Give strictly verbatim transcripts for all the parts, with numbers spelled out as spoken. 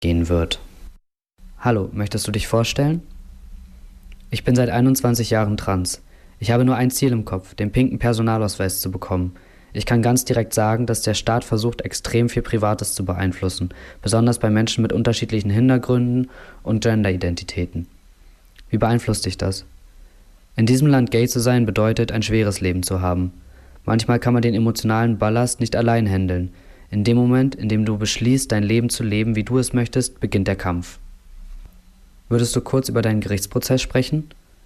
gehen wird. Hallo, möchtest du dich vorstellen? Ich bin seit einundzwanzig Jahren trans. Ich habe nur ein Ziel im Kopf, den pinken Personalausweis zu bekommen. Ich kann ganz direkt sagen, dass der Staat versucht, extrem viel Privates zu beeinflussen, besonders bei Menschen mit unterschiedlichen Hintergründen und Genderidentitäten. Wie beeinflusst dich das? In diesem Land gay zu sein bedeutet, ein schweres Leben zu haben. Manchmal kann man den emotionalen Ballast nicht allein handeln. In dem Moment, in dem du beschließt, dein Leben zu leben, wie du es möchtest, beginnt der Kampf. Würdest du kurz über deinen Gerichtsprozess sprechen?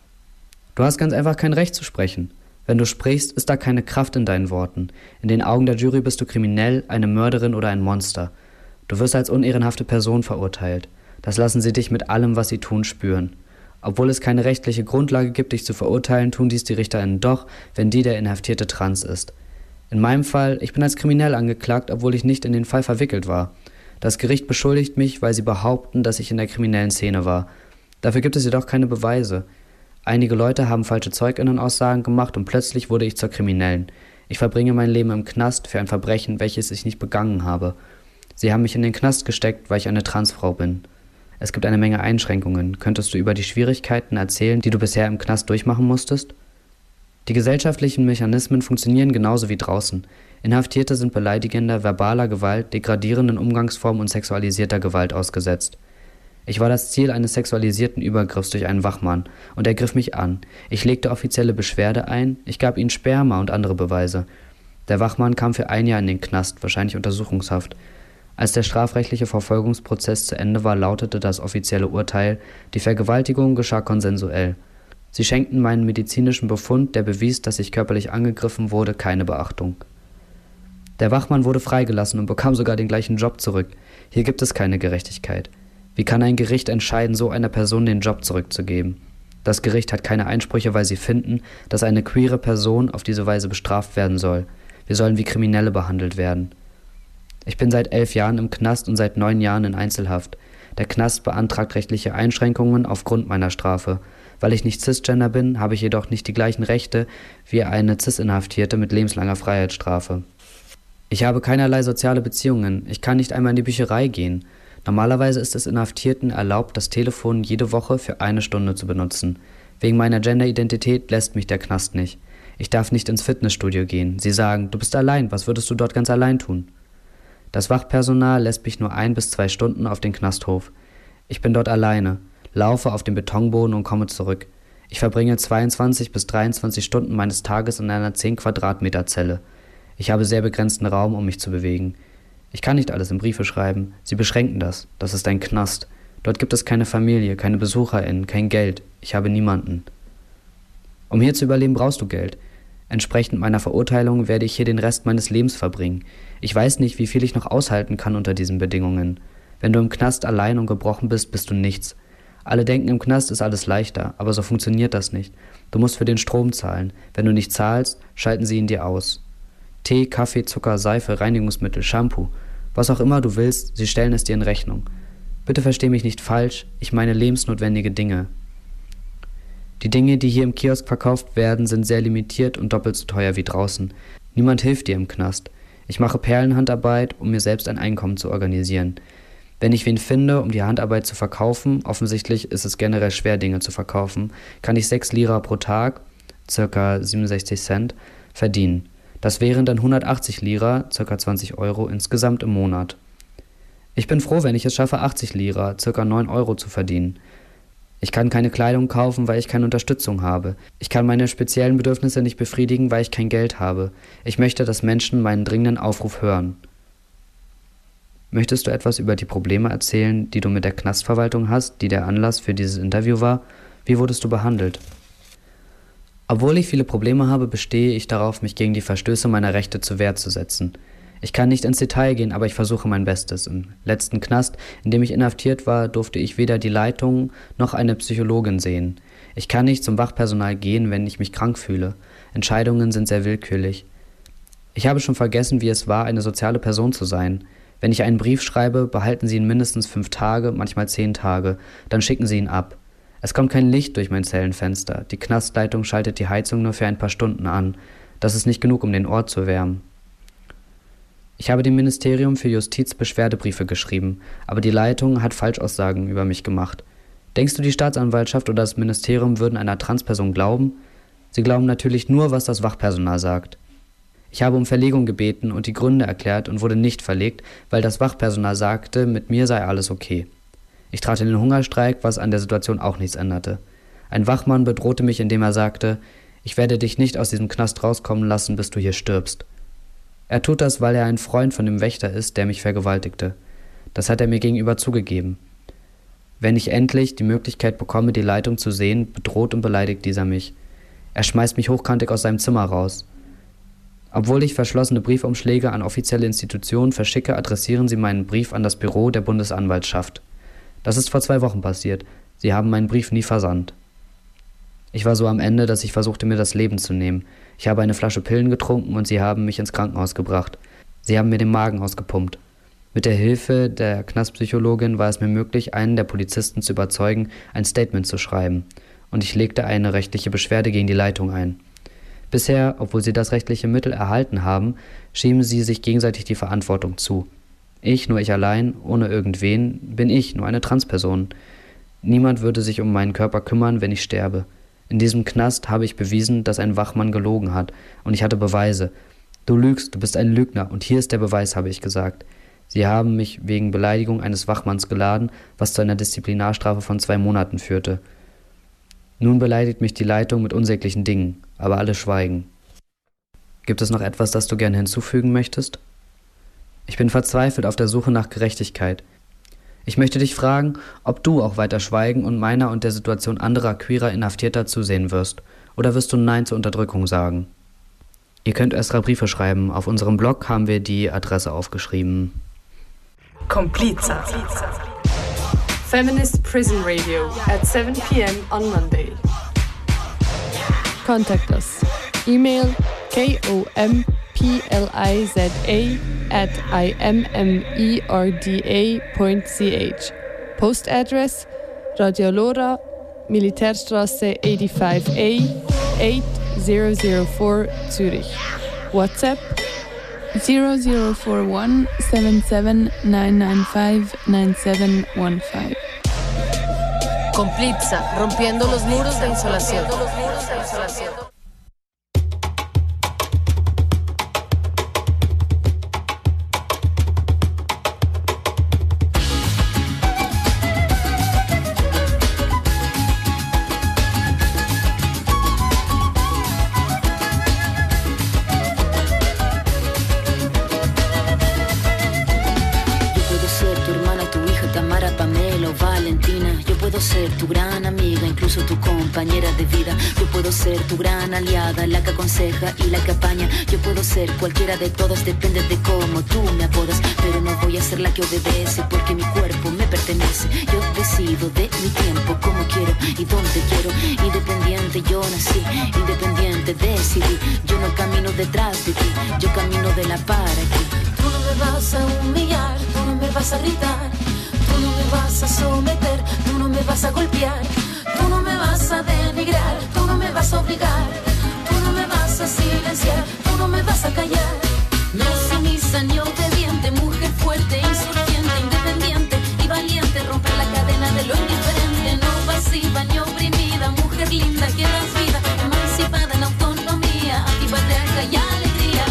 Du hast ganz einfach kein Recht zu sprechen. Wenn du sprichst, ist da keine Kraft in deinen Worten. In den Augen der Jury bist du kriminell, eine Mörderin oder ein Monster. Du wirst als unehrenhafte Person verurteilt. Das lassen sie dich mit allem, was sie tun, spüren. Obwohl es keine rechtliche Grundlage gibt, dich zu verurteilen, tun dies die RichterInnen doch, wenn die der Inhaftierte trans ist. In meinem Fall, ich bin als kriminell angeklagt, obwohl ich nicht in den Fall verwickelt war. Das Gericht beschuldigt mich, weil sie behaupten, dass ich in der kriminellen Szene war. Dafür gibt es jedoch keine Beweise. Einige Leute haben falsche ZeugInnen-Aussagen gemacht und plötzlich wurde ich zur Kriminellen. Ich verbringe mein Leben im Knast für ein Verbrechen, welches ich nicht begangen habe. Sie haben mich in den Knast gesteckt, weil ich eine Transfrau bin. Es gibt eine Menge Einschränkungen. Könntest du über die Schwierigkeiten erzählen, die du bisher im Knast durchmachen musstest? Die gesellschaftlichen Mechanismen funktionieren genauso wie draußen. Inhaftierte sind beleidigender, verbaler Gewalt, degradierenden Umgangsformen und sexualisierter Gewalt ausgesetzt. Ich war das Ziel eines sexualisierten Übergriffs durch einen Wachmann und er griff mich an. Ich legte offizielle Beschwerde ein, ich gab ihnen Sperma und andere Beweise. Der Wachmann kam für ein Jahr in den Knast, wahrscheinlich Untersuchungshaft. Als der strafrechtliche Verfolgungsprozess zu Ende war, lautete das offizielle Urteil, die Vergewaltigung geschah konsensuell. Sie schenkten meinen medizinischen Befund, der bewies, dass ich körperlich angegriffen wurde, keine Beachtung. Der Wachmann wurde freigelassen und bekam sogar den gleichen Job zurück. Hier gibt es keine Gerechtigkeit. Wie kann ein Gericht entscheiden, so einer Person den Job zurückzugeben? Das Gericht hat keine Einsprüche, weil sie finden, dass eine queere Person auf diese Weise bestraft werden soll. Wir sollen wie Kriminelle behandelt werden. Ich bin seit elf Jahren im Knast und seit neun Jahren in Einzelhaft. Der Knast beantragt rechtliche Einschränkungen aufgrund meiner Strafe. Weil ich nicht cisgender bin, habe ich jedoch nicht die gleichen Rechte wie eine cis-Inhaftierte mit lebenslanger Freiheitsstrafe. Ich habe keinerlei soziale Beziehungen. Ich kann nicht einmal in die Bücherei gehen. Normalerweise ist es Inhaftierten erlaubt, das Telefon jede Woche für eine Stunde zu benutzen. Wegen meiner Genderidentität lässt mich der Knast nicht. Ich darf nicht ins Fitnessstudio gehen. Sie sagen, du bist allein, was würdest du dort ganz allein tun? Das Wachpersonal lässt mich nur ein bis zwei Stunden auf den Knasthof. Ich bin dort alleine, laufe auf dem Betonboden und komme zurück. Ich verbringe zweiundzwanzig bis dreiundzwanzig Stunden meines Tages in einer zehn Quadratmeter Zelle. Ich habe sehr begrenzten Raum, um mich zu bewegen. Ich kann nicht alles in Briefe schreiben. Sie beschränken das. Das ist ein Knast. Dort gibt es keine Familie, keine BesucherInnen, kein Geld. Ich habe niemanden. Um hier zu überleben, brauchst du Geld. Entsprechend meiner Verurteilung werde ich hier den Rest meines Lebens verbringen. Ich weiß nicht, wie viel ich noch aushalten kann unter diesen Bedingungen. Wenn du im Knast allein und gebrochen bist, bist du nichts. Alle denken, im Knast ist alles leichter, aber so funktioniert das nicht. Du musst für den Strom zahlen. Wenn du nicht zahlst, schalten sie ihn dir aus. Tee, Kaffee, Zucker, Seife, Reinigungsmittel, Shampoo. Was auch immer du willst, sie stellen es dir in Rechnung. Bitte versteh mich nicht falsch, ich meine lebensnotwendige Dinge. Die Dinge, die hier im Kiosk verkauft werden, sind sehr limitiert und doppelt so teuer wie draußen. Niemand hilft dir im Knast. Ich mache Perlenhandarbeit, um mir selbst ein Einkommen zu organisieren. Wenn ich wen finde, um die Handarbeit zu verkaufen, offensichtlich ist es generell schwer, Dinge zu verkaufen, kann ich sechs Lira pro Tag, ca. siebenundsechzig Cent, verdienen. Das wären dann hundertachtzig Lira, ca. zwanzig Euro insgesamt im Monat. Ich bin froh, wenn ich es schaffe, achtzig Lira, ca. neun Euro zu verdienen. Ich kann keine Kleidung kaufen, weil ich keine Unterstützung habe. Ich kann meine speziellen Bedürfnisse nicht befriedigen, weil ich kein Geld habe. Ich möchte, dass Menschen meinen dringenden Aufruf hören. Möchtest du etwas über die Probleme erzählen, die du mit der Knastverwaltung hast, die der Anlass für dieses Interview war? Wie wurdest du behandelt? Obwohl ich viele Probleme habe, bestehe ich darauf, mich gegen die Verstöße meiner Rechte zur Wehr zu setzen. Ich kann nicht ins Detail gehen, aber ich versuche mein Bestes. Im letzten Knast, in dem ich inhaftiert war, durfte ich weder die Leitung noch eine Psychologin sehen. Ich kann nicht zum Wachpersonal gehen, wenn ich mich krank fühle. Entscheidungen sind sehr willkürlich. Ich habe schon vergessen, wie es war, eine soziale Person zu sein. Wenn ich einen Brief schreibe, behalten sie ihn mindestens fünf Tage, manchmal zehn Tage. Dann schicken sie ihn ab. Es kommt kein Licht durch mein Zellenfenster. Die Knastleitung schaltet die Heizung nur für ein paar Stunden an. Das ist nicht genug, um den Ort zu wärmen. Ich habe dem Ministerium für Justiz Beschwerdebriefe geschrieben, aber die Leitung hat Falschaussagen über mich gemacht. Denkst du, die Staatsanwaltschaft oder das Ministerium würden einer Transperson glauben? Sie glauben natürlich nur, was das Wachpersonal sagt. Ich habe um Verlegung gebeten und die Gründe erklärt und wurde nicht verlegt, weil das Wachpersonal sagte, mit mir sei alles okay. Ich trat in den Hungerstreik, was an der Situation auch nichts änderte. Ein Wachmann bedrohte mich, indem er sagte, ich werde dich nicht aus diesem Knast rauskommen lassen, bis du hier stirbst. Er tut das, weil er ein Freund von dem Wächter ist, der mich vergewaltigte. Das hat er mir gegenüber zugegeben. Wenn ich endlich die Möglichkeit bekomme, die Leitung zu sehen, bedroht und beleidigt dieser mich. Er schmeißt mich hochkantig aus seinem Zimmer raus. Obwohl ich verschlossene Briefumschläge an offizielle Institutionen verschicke, adressieren sie meinen Brief an das Büro der Bundesanwaltschaft. Das ist vor zwei Wochen passiert. Sie haben meinen Brief nie versandt. Ich war so am Ende, dass ich versuchte, mir das Leben zu nehmen. Ich habe eine Flasche Pillen getrunken und sie haben mich ins Krankenhaus gebracht. Sie haben mir den Magen ausgepumpt. Mit der Hilfe der Knastpsychologin war es mir möglich, einen der Polizisten zu überzeugen, ein Statement zu schreiben. Und ich legte eine rechtliche Beschwerde gegen die Leitung ein. Bisher, obwohl sie das rechtliche Mittel erhalten haben, schieben sie sich gegenseitig die Verantwortung zu. Ich, nur ich allein, ohne irgendwen, bin ich, nur eine Transperson. Niemand würde sich um meinen Körper kümmern, wenn ich sterbe. In diesem Knast habe ich bewiesen, dass ein Wachmann gelogen hat, und ich hatte Beweise. Du lügst, du bist ein Lügner, und hier ist der Beweis, habe ich gesagt. Sie haben mich wegen Beleidigung eines Wachmanns geladen, was zu einer Disziplinarstrafe von zwei Monaten führte. Nun beleidigt mich die Leitung mit unsäglichen Dingen, aber alle schweigen. Gibt es noch etwas, das du gerne hinzufügen möchtest? Ich bin verzweifelt auf der Suche nach Gerechtigkeit. Ich möchte dich fragen, ob du auch weiter schweigen und meiner und der Situation anderer queerer Inhaftierter zusehen wirst, oder wirst du Nein zur Unterdrückung sagen? Ihr könnt extra Briefe schreiben. Auf unserem Blog haben wir die Adresse aufgeschrieben. Compliza. Feminist Prison Radio at seven p.m. on Monday. Contact us. Email kompliza at immmerda point ch. Post address Radio Lora, Militärstraße eighty-five A, eight zero zero four Zürich. WhatsApp zero zero four one seven seven nine nine five nine seven one five. Compliza, rompiendo los muros de insolación. Tu gran amiga, incluso tu compañera de vida. Yo puedo ser tu gran aliada, la que aconseja y la que apaña. Yo puedo ser cualquiera de todas, depende de cómo tú me apodas. Pero no voy a ser la que obedece, porque mi cuerpo me pertenece. Yo decido de mi tiempo, como quiero y donde quiero. Independiente yo nací, independiente decidí. Yo no camino detrás de ti, yo camino de la para aquí. Tú no me vas a humillar, tú no me vas a gritar. Tú no me vas a someter, tú no me vas a golpear, tú no me vas a denigrar, tú no me vas a obligar, tú no me vas a silenciar, tú no me vas a callar. No sumisa ni obediente, mujer fuerte, insurgente, independiente y valiente, romper la cadena de lo indiferente, no pasiva ni oprimida, mujer linda que das vida, emancipada en autonomía, antipatriarca y alegría.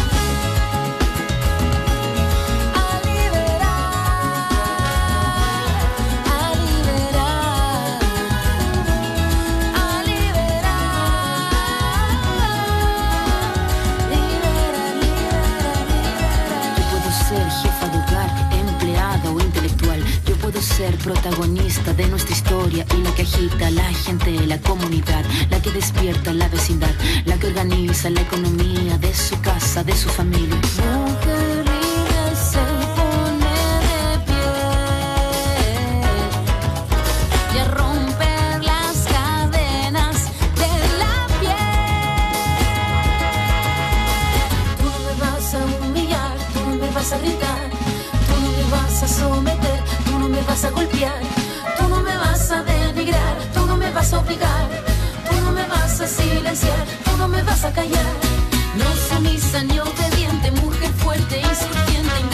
Ser protagonista de nuestra historia y la que agita a la gente, la comunidad, la que despierta la vecindad, la que organiza la economía de su casa, de su familia. Mujer libre se pone de pie y a romper las cadenas de la piel. Tú no me vas a humillar, tú no me vas a gritar, tú no me vas a someter, tú no me vas a golpear, tú no me vas a denigrar, tú no me vas a obligar, tú no me vas a silenciar, tú no me vas a callar. No sumisa ni obediente, mujer fuerte, insurgente,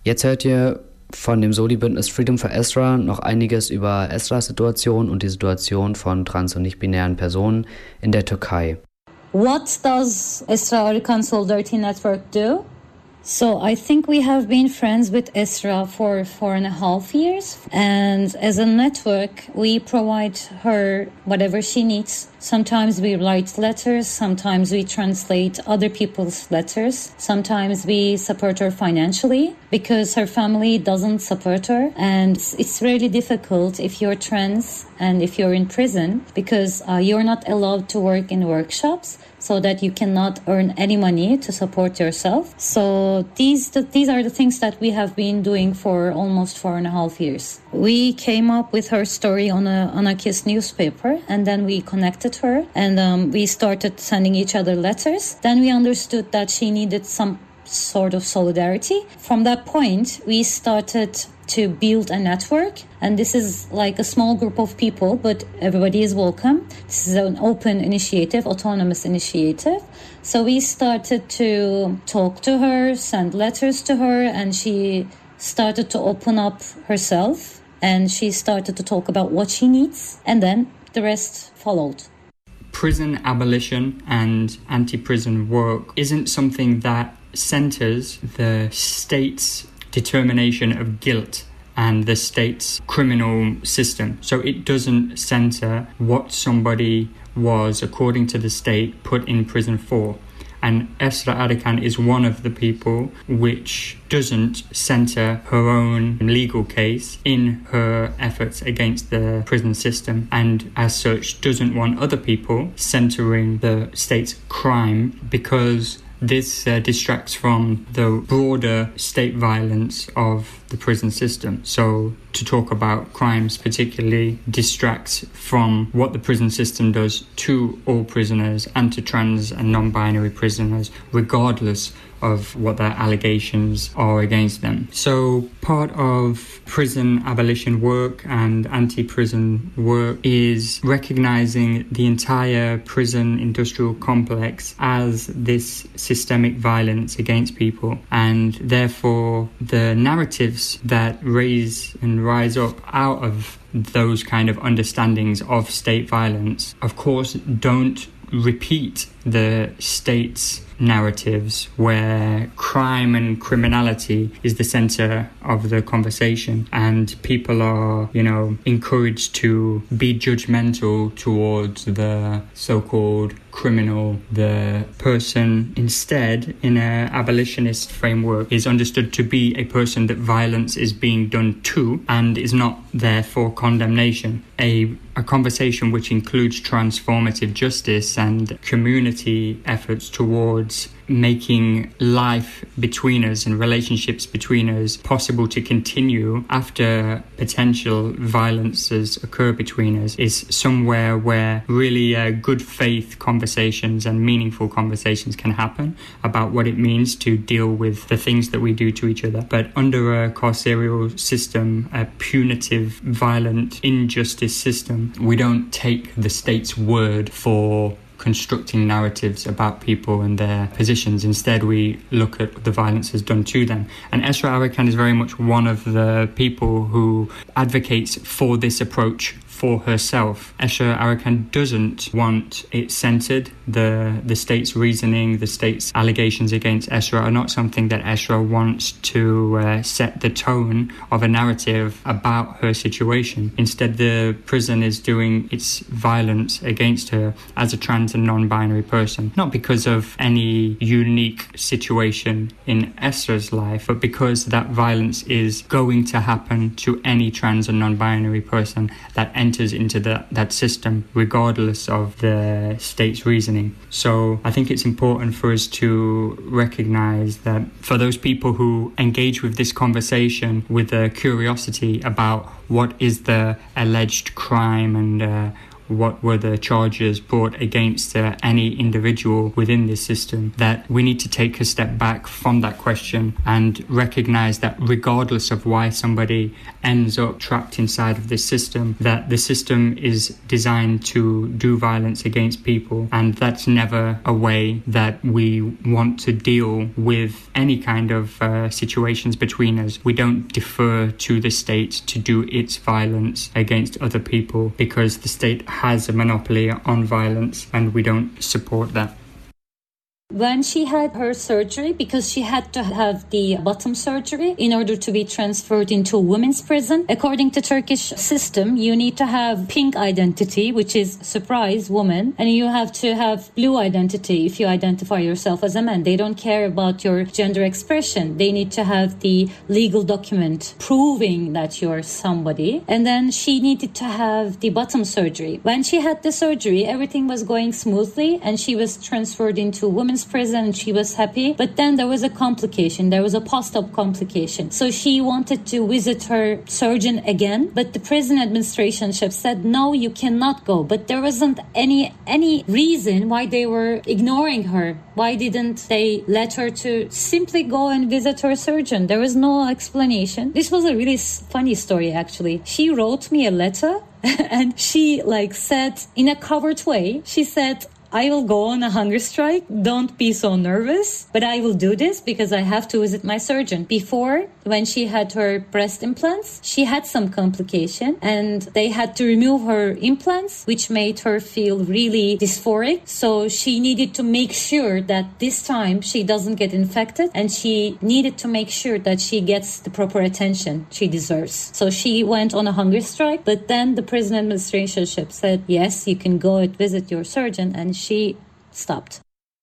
Jetzt hört ihr von dem Soli-Bündnis Freedom for Esra noch einiges über Esras Situation und die Situation von trans- und nicht-binären Personen in der Türkei. What does Esra Arıkan Solidarity Network do? So I think we have been friends with Esra for four and a half years. And as a network, we provide her whatever she needs. Sometimes we write letters, sometimes we translate other people's letters. Sometimes we support her financially because her family doesn't support her. And it's really difficult if you're trans and if you're in prison because uh, you're not allowed to work in workshops, so that you cannot earn any money to support yourself. So these these are the things that we have been doing for almost four and a half years. We came up with her story on a on a KISS newspaper, and then we connected her, and um, we started sending each other letters. Then we understood that she needed some sort of solidarity. From that point, we started to build a network, and this is like a small group of people, but everybody is welcome. This is an open initiative, autonomous initiative. So we started to talk to her, send letters to her, and she started to open up herself, and she started to talk about what she needs, and then the rest followed. Prison abolition and anti-prison work isn't something that centers the state's determination of guilt and the state's criminal system. So it doesn't center what somebody was, according to the state, put in prison for. And Esra Arıkan is one of the people which doesn't center her own legal case in her efforts against the prison system, and as such doesn't want other people centering the state's crime, because this uh, distracts from the broader state violence of the prison system. So to talk about crimes particularly distracts from what the prison system does to all prisoners and to trans and non-binary prisoners, regardless of what their allegations are against them. So part of prison abolition work and anti-prison work is recognizing the entire prison industrial complex as this systemic violence against people, and therefore the narratives that raise and rise up out of those kind of understandings of state violence, of course, don't repeat the state's narratives where crime and criminality is the center of the conversation, and people are, you know, encouraged to be judgmental towards the so-called criminal. The person instead, in an abolitionist framework, is understood to be a person that violence is being done to and is not there for condemnation. A, a conversation which includes transformative justice and community efforts towards making life between us and relationships between us possible to continue after potential violences occur between us is somewhere where really uh, good faith conversations and meaningful conversations can happen about what it means to deal with the things that we do to each other. But under a carceral system, a punitive, violent, injustice system, we don't take the state's word for constructing narratives about people and their positions. Instead, we look at the violence has done to them. And Esra Arıkan is very much one of the people who advocates for this approach for herself. Esra Arıkan doesn't want it centered. The the state's reasoning, the state's allegations against Esra are not something that Esra wants to uh, set the tone of a narrative about her situation. Instead, the prison is doing its violence against her as a trans and non-binary person, not because of any unique situation in Esra's life, but because that violence is going to happen to any trans and non-binary person that enters into that, that system, regardless of the state's reasoning. So I think it's important for us to recognize that for those people who engage with this conversation with a curiosity about what is the alleged crime and uh, what were the charges brought against uh, any individual within this system, that we need to take a step back from that question and recognize that regardless of why somebody ends up trapped inside of this system, that the system is designed to do violence against people, and that's never a way that we want to deal with any kind of uh, situations between us. We don't defer to the state to do its violence against other people because the state has a monopoly on violence, and we don't support that. When she had her surgery, because she had to have the bottom surgery in order to be transferred into a women's prison, according to Turkish system, you need to have pink identity, which is surprise woman, and you have to have blue identity if you identify yourself as a man. They don't care about your gender expression. They need to have the legal document proving that you're somebody. And then she needed to have the bottom surgery. When she had the surgery, everything was going smoothly and she was transferred into women's prison and she was happy. But then there was a complication. There was a post-op complication. So she wanted to visit her surgeon again, but the prison administration said, no, you cannot go. But there wasn't any any reason why they were ignoring her. Why didn't they let her to simply go and visit her surgeon? There was no explanation. This was a really funny story, actually. She wrote me a letter and she like said in a covert way, she said, I will go on a hunger strike. Don't be so nervous. But I will do this because I have to visit my surgeon. Before, when she had her breast implants, she had some complication and they had to remove her implants, which made her feel really dysphoric. So she needed to make sure that this time she doesn't get infected, and she needed to make sure that she gets the proper attention she deserves. So she went on a hunger strike, but then the prison administration said, yes, you can go and visit your surgeon, and she stopped.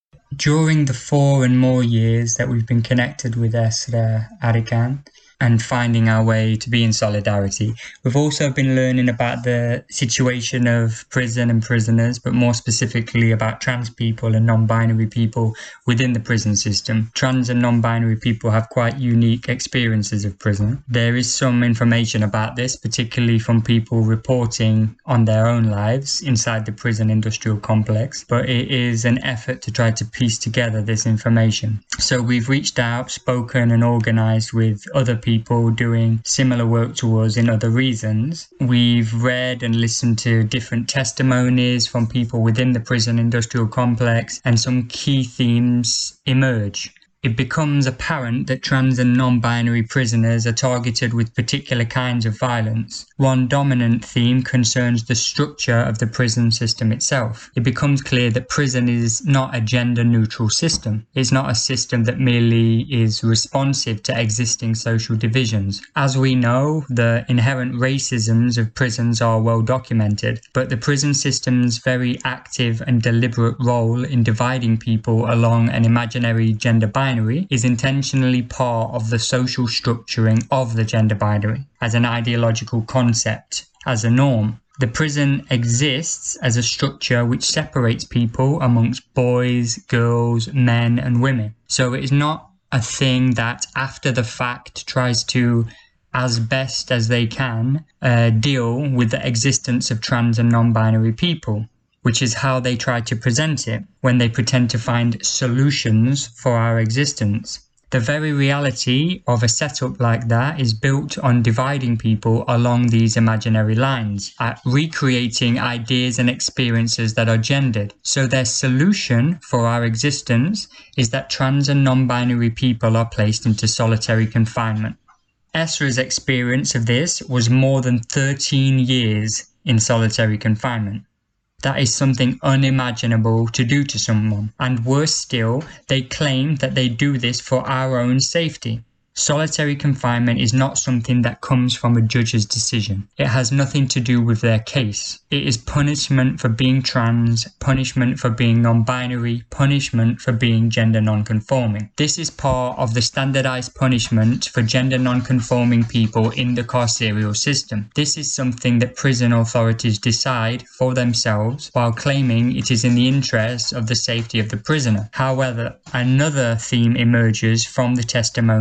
During the four and more years that we've been connected with Esra Arikan and finding our way to be in solidarity, we've also been learning about the situation of prison and prisoners, but more specifically about trans people and non-binary people within the prison system. Trans and non-binary people have quite unique experiences of prison. There is some information about this, particularly from people reporting on their own lives inside the prison industrial complex, but it is an effort to try to piece together this information. So we've reached out, spoken and organised with other people people doing similar work to us in other regions. We've read and listened to different testimonies from people within the prison industrial complex, and some key themes emerge. It becomes apparent that trans and non-binary prisoners are targeted with particular kinds of violence. One dominant theme concerns the structure of the prison system itself. It becomes clear that prison is not a gender-neutral system. It's not a system that merely is responsive to existing social divisions. As we know, the inherent racisms of prisons are well documented, but the prison system's very active and deliberate role in dividing people along an imaginary gender binary is intentionally part of the social structuring of the gender binary as an ideological concept, as a norm. The prison exists as a structure which separates people amongst boys, girls, men and women. So it is not a thing that after the fact tries to, as best as they can, uh, deal with the existence of trans and non-binary people, which is how they try to present it when they pretend to find solutions for our existence. The very reality of a setup like that is built on dividing people along these imaginary lines, at recreating ideas and experiences that are gendered. So their solution for our existence is that trans and non-binary people are placed into solitary confinement. Esra's experience of this was more than thirteen years in solitary confinement. That is something unimaginable to do to someone. And worse still, they claim that they do this for our own safety. Solitary confinement is not something that comes from a judge's decision. It has nothing to do with their case. It is punishment for being trans, punishment for being non-binary, punishment for being gender non-conforming. This is part of the standardized punishment for gender non-conforming people in the carceral system. This is something that prison authorities decide for themselves while claiming it is in the interest of the safety of the prisoner. However, another theme emerges from the testimonies of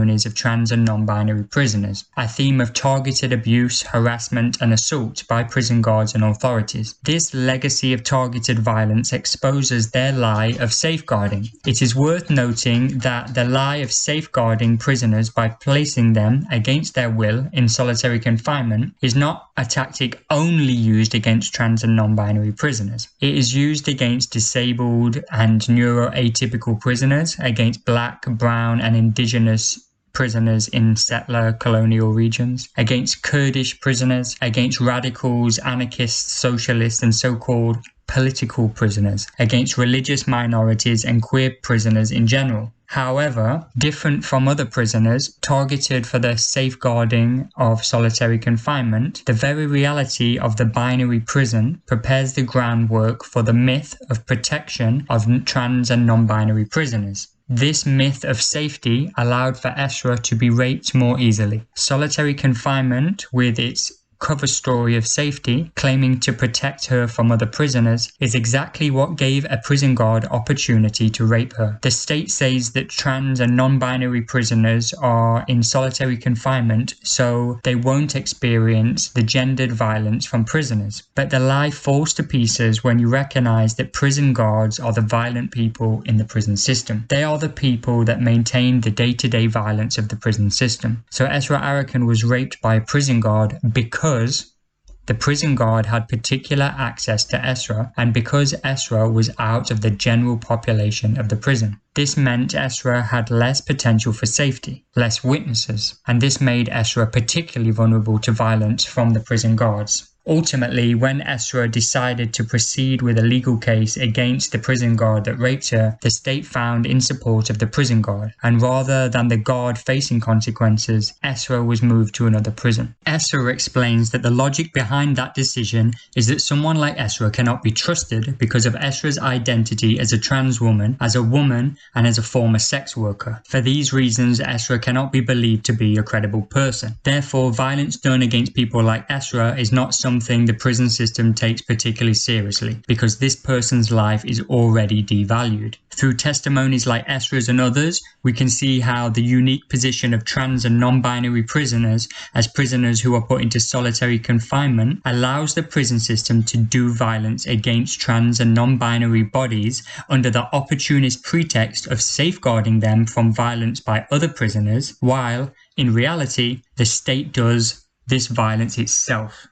trans and non-binary prisoners, a theme of targeted abuse, harassment and assault by prison guards and authorities. This legacy of targeted violence exposes their lie of safeguarding. It is worth noting that the lie of safeguarding prisoners by placing them against their will in solitary confinement is not a tactic only used against trans and non-binary prisoners. It is used against disabled and neuroatypical prisoners, against black, brown and indigenous prisoners in settler colonial regions, against Kurdish prisoners, against radicals, anarchists, socialists and so-called political prisoners, against religious minorities and queer prisoners in general. However, different from other prisoners targeted for the safeguarding of solitary confinement, the very reality of the binary prison prepares the groundwork for the myth of protection of trans and non-binary prisoners. This myth of safety allowed for Esra to be raped more easily. Solitary confinement, with its cover story of safety, claiming to protect her from other prisoners, is exactly what gave a prison guard opportunity to rape her. The state says that trans and non-binary prisoners are in solitary confinement so they won't experience the gendered violence from prisoners. But the lie falls to pieces when you recognize that prison guards are the violent people in the prison system. They are the people that maintain the day-to-day violence of the prison system. So Esra Arakan was raped by a prison guard because Because the prison guard had particular access to Esra and because Esra was out of the general population of the prison. This meant Esra had less potential for safety, less witnesses, and this made Esra particularly vulnerable to violence from the prison guards. Ultimately, when Esra decided to proceed with a legal case against the prison guard that raped her, the state found in support of the prison guard, and rather than the guard facing consequences, Esra was moved to another prison. Esra explains that the logic behind that decision is that someone like Esra cannot be trusted because of Esra's identity as a trans woman, as a woman, and as a former sex worker. For these reasons, Esra cannot be believed to be a credible person. Therefore, violence done against people like Esra is not something something the prison system takes particularly seriously, because this person's life is already devalued. Through testimonies like Esra's and others, we can see how the unique position of trans and non-binary prisoners as prisoners who are put into solitary confinement allows the prison system to do violence against trans and non-binary bodies under the opportunist pretext of safeguarding them from violence by other prisoners, while, in reality, the state does this violence itself.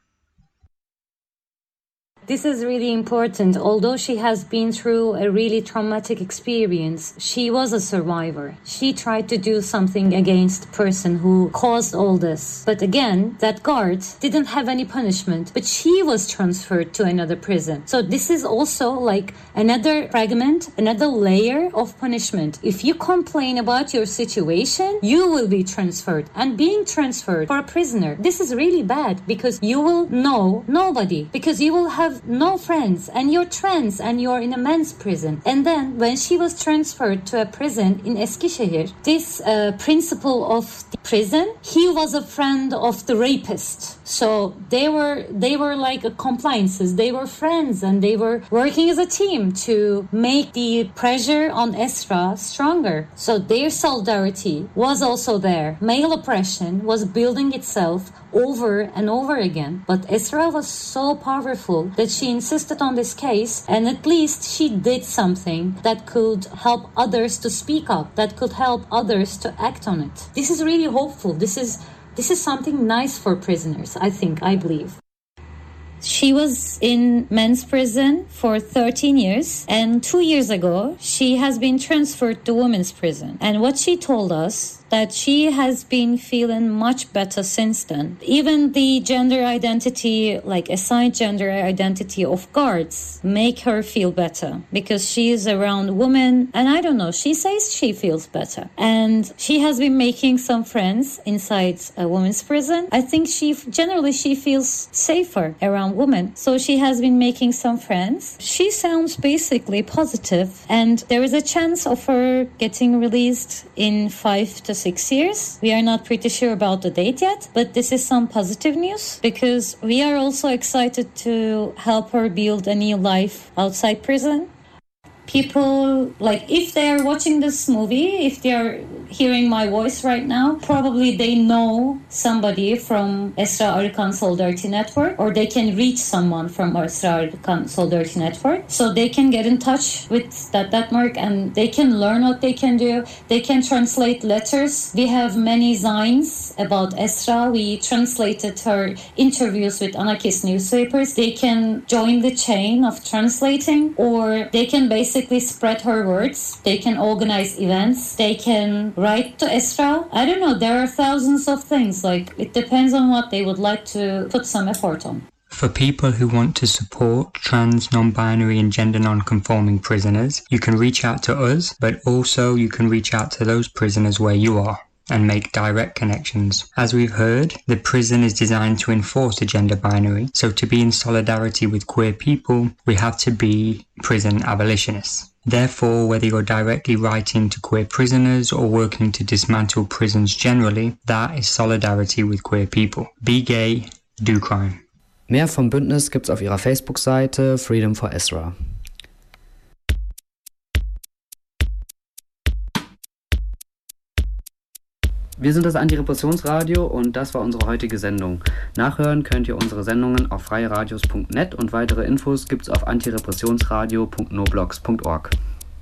This is really important. Although she has been through a really traumatic experience, she was a survivor. She tried to do something against the person who caused all this. But again, that guard didn't have any punishment, but she was transferred to another prison. So this is also like another fragment, another layer of punishment. If you complain about your situation, you will be transferred. And being transferred for a prisoner, this is really bad because you will know nobody, because you will have no friends and you're trans and you're in a men's prison. And then when she was transferred to a prison in Eskişehir, this uh, principal of the prison, he was a friend of the rapist. So they were they were like compliances. They were friends and they were working as a team to make the pressure on Esra stronger. So their solidarity was also there. Male oppression was building itself over and over again. But Esra was so powerful that she insisted on this case, and at least she did something that could help others to speak up, that could help others to act on it. This is really hopeful. This is this is something nice for prisoners, I think, I believe. She was in men's prison for thirteen years, and two years ago, she has been transferred to women's prison. And what she told us, that she has been feeling much better since then. Even the gender identity, like assigned gender identity of guards, make her feel better because she is around women. And I don't know, she says she feels better. And she has been making some friends inside a women's prison. I think she, generally she feels safer around women. So she has been making some friends. She sounds basically positive, and there is a chance of her getting released in five to six years. We are not pretty sure about the date yet, but this is some positive news because we are also excited to help her build a new life outside prison. people, like if they are watching this movie, if they are hearing my voice right now, probably they know somebody from Esra Arıkan Solidarity Network, or they can reach someone from Esra Arıkan Solidarity Network. So they can get in touch with that network and they can learn what they can do. They can translate letters. We have many zines about Esra. We translated her interviews with anarchist newspapers. They can join the chain of translating, or they can basically spread her words. They can organize events. They can write to Esra. I don't know, there are thousands of things. Like, it depends on what they would like to put some effort on. For people who want to support trans, non-binary and gender non-conforming prisoners, you can reach out to us, but also you can reach out to those prisoners where you are and make direct connections. As we've heard, the prison is designed to enforce a gender binary, so to be in solidarity with queer people, we have to be prison abolitionists. Therefore, whether you're directly writing to queer prisoners or working to dismantle prisons generally, that is solidarity with queer people. Be gay, do crime. Mehr vom Bündnis gibt's auf ihrer Facebook-Seite Freedom for Esra. Wir sind das Antirepressionsradio und das war unsere heutige Sendung. Nachhören könnt ihr unsere Sendungen auf freieradios punkt net und weitere Infos gibt's auf antirepressionsradio punkt noblogs punkt org.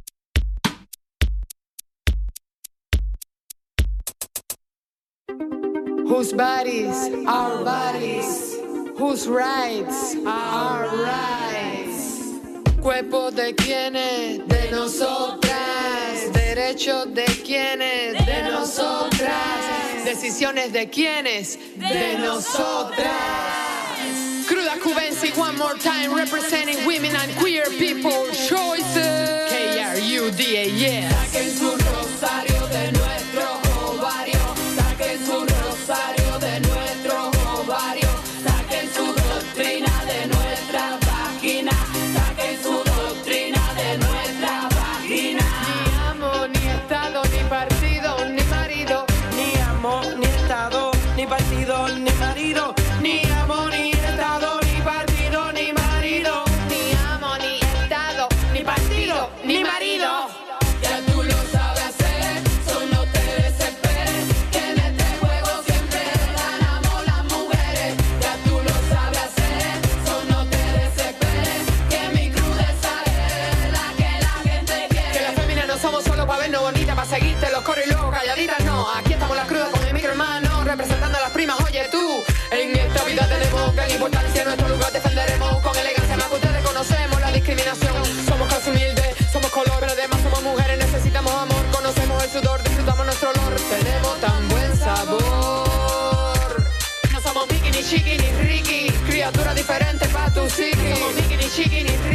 Whose bodies are bodies, whose rights are rights. Cuerpo de quienes, de nosotras. Derechos de quienes, de nosotras. Decisiones de quienes, de nosotras. Cruda Cubensi, one more time, representing women and queer people choices. K R U D A, yeah. Saquen su rosario de nuestro ovario. Saquen su rosario de nuestro ovario. Saquen su doctrina de nuestra vagina. Saquen su doctrina de nuestra vagina. Ni amo, ni Estado, ni partido, ni marido. Ni amo, ni Estado, ni partido, ni marido. Ni amo, ni Estado, ni partido, ni marido. Ni amo, ni Estado, ni partido, ni marido. Ya tú lo sabes hacer, so no te desesperes. Que en este juego siempre ganamos las mujeres. Ya tú lo sabes hacer, so no te desesperes. Que mi crudeza es la que la gente quiere. Que las féminas no somos solo para vernos bonitas, para seguirte los coros y luego calladitas, no. Aquí estamos las crudas con el micro hermano, representando a las primas, oye tú. En esta vida tenemos gran importancia, en nuestro lugar defenderemos con elegancia, más que ustedes conocemos la discriminación. Somos clase humilde, somos color, pero además somos mujeres, necesitamos amor, conocemos el sudor, disfrutamos nuestro olor, tenemos tan buen sabor. No somos Mickey, ni Chiqui, ni Ricky, criaturas diferentes pa' tu psiqui. Somos Mickey, ni Chiqui, ni Ricky.